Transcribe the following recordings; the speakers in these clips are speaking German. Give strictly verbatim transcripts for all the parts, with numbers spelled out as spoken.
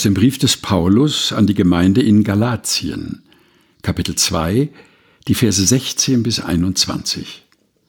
Aus dem Brief des Paulus an die Gemeinde in Galatien, Kapitel zwei, die Verse sechzehn bis einundzwanzig.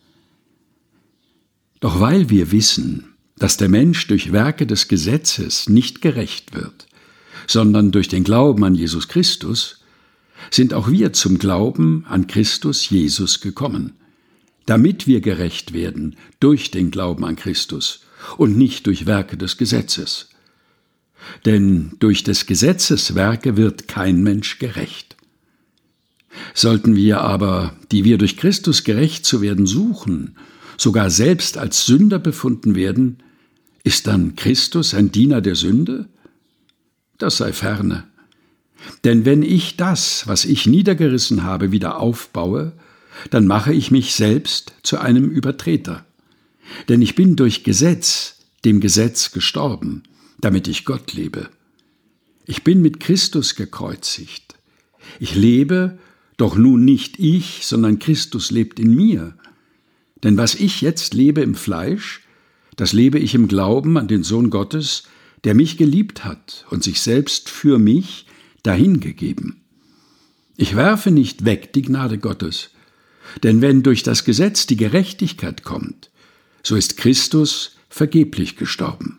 Doch weil wir wissen, dass der Mensch durch Werke des Gesetzes nicht gerecht wird, sondern durch den Glauben an Jesus Christus, sind auch wir zum Glauben an Christus Jesus gekommen, damit wir gerecht werden durch den Glauben an Christus und nicht durch Werke des Gesetzes. Denn durch des Gesetzes Werke wird kein Mensch gerecht. Sollten wir aber, die wir durch Christus gerecht zu werden suchen, sogar selbst als Sünder befunden werden, ist dann Christus ein Diener der Sünde? Das sei ferne. Denn wenn ich das, was ich niedergerissen habe, wieder aufbaue, dann mache ich mich selbst zu einem Übertreter. Denn ich bin durch Gesetz, dem Gesetz gestorben, damit ich Gott lebe. Ich bin mit Christus gekreuzigt. Ich lebe, doch nun nicht ich, sondern Christus lebt in mir. Denn was ich jetzt lebe im Fleisch, das lebe ich im Glauben an den Sohn Gottes, der mich geliebt hat und sich selbst für mich dahingegeben. Ich werfe nicht weg die Gnade Gottes, denn wenn durch das Gesetz die Gerechtigkeit kommt, so ist Christus vergeblich gestorben.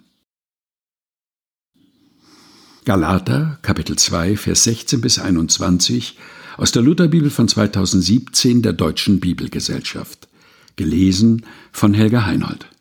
Galater, Kapitel zwei, Vers sechzehn bis einundzwanzig aus der Lutherbibel von zweitausendsiebzehn der Deutschen Bibelgesellschaft. Gelesen von Helga Heinold.